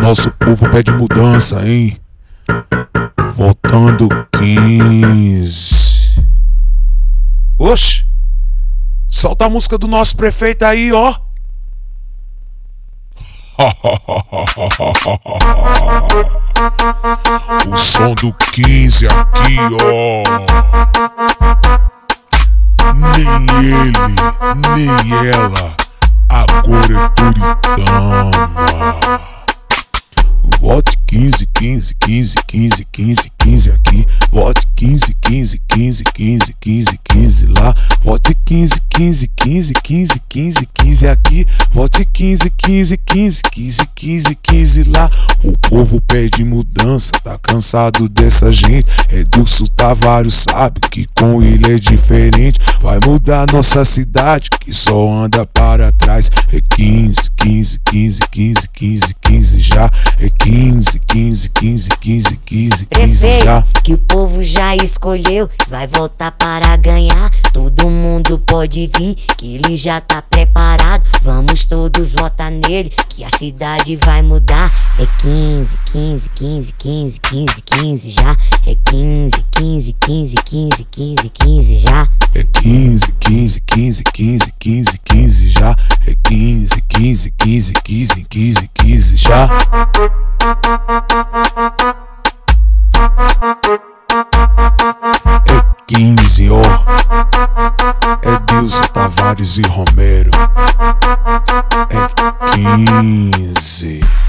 nosso povo pede mudança, hein? Votando 15. Oxe, solta a música do nosso prefeito aí, ó. O som do 15 aqui, ó. Nem ele, nem ela, agora é Toritama. Vote 15, 15, 15, 15, 15, 15 aqui. Vote 15, 15, 15, 15, 15, 15 lá. Vote 15, 15, 15, 15, 15, 15 aqui. Vote 15, 15, 15, 15, 15, 15 lá. O povo pede mudança, tá cansado dessa gente. Edilson Tavares sabe que com ele é diferente. Vai mudar nossa cidade que só anda para trás. É 15, 15, 15, 15, 15, 15 já. É 15, 15, 15, 15, 15, 15 já. Que o povo já escolheu, vai votar para ganhar. Todo mundo pode vir, que ele já tá preparado. Vamos todos votar nele, que a cidade vai mudar. É 15, 15, 15, 15, 15, 15 já. É 15, 15, 15, 15, 15, 15 já. É 15, 15, 15, 15, 15, 15 já. É 15, 15, 15, 15, 15, 15 já. É 15, ó. Edilson Tavares e Romero. É 15.